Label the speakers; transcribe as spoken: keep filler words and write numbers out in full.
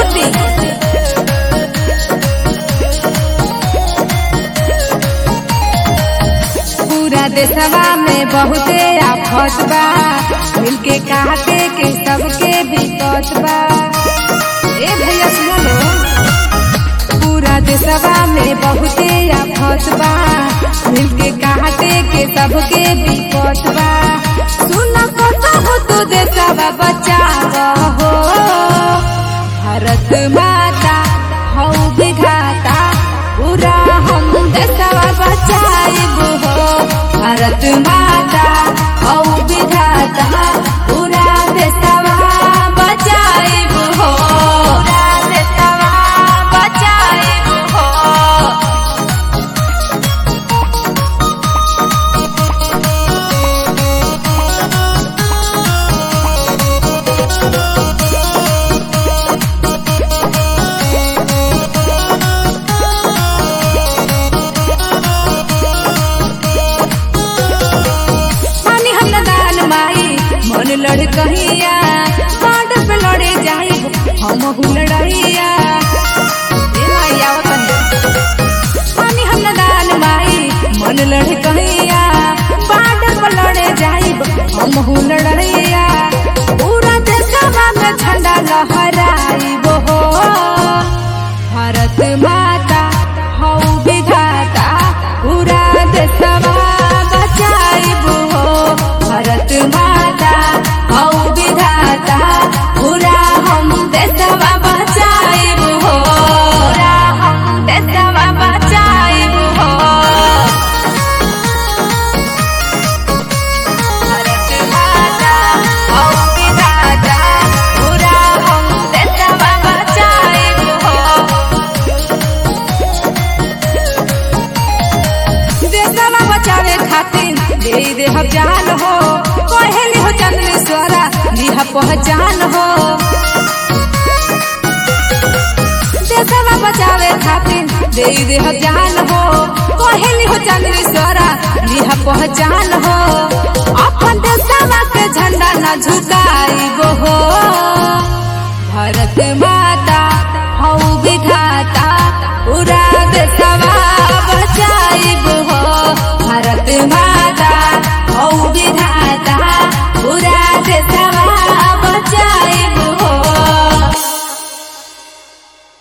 Speaker 1: मोदी। पूरा देशवा में बहुते आफत बा, मिलके काटे के सबके विपत बा। ए भैया सुनो लो, पूरा देशवा में बहुते आफत बा, मिलके काटे के सबके विपत बा। सुना हो तो देशवा बचावा हो, भारत माता हौ विधाता, पूरा हम देशवा बचाइब हो। भारत माता हौ विधाता, पूरा देशवा बचाइब हो, पूरा देशवा बचाइब हो। मन लड़ कहिया बाड पे लड़े जाई हम लड़ैया। पानी हम दान माई मन लड़ कहिया बाड पे लड़े जाई हम लड़ैया। पूरा देशवा में झंडा लहराइब हो, भारत माता हौ विधाता, पूरा देशवा बचाइब हो। भारत माता हौ विधाता, पूरा हम देशवा बचाइब हो, पूरा हम देशवा बचाइब हो। भारत माता हौ विधाता, पूरा हम देशवा बचाइब हो। देशवा बचावे खातिर दे दे हम जान हो, पहले हो चंद्रेश्वरा लिहा पहचान हो। देशवा बचावे खातिर दे दे हम जान हो, पहले हो चंद्रेश्वरा लिहा पहचान हो। अपन देशवा के झंडा न झुकाइब हो, भारत माता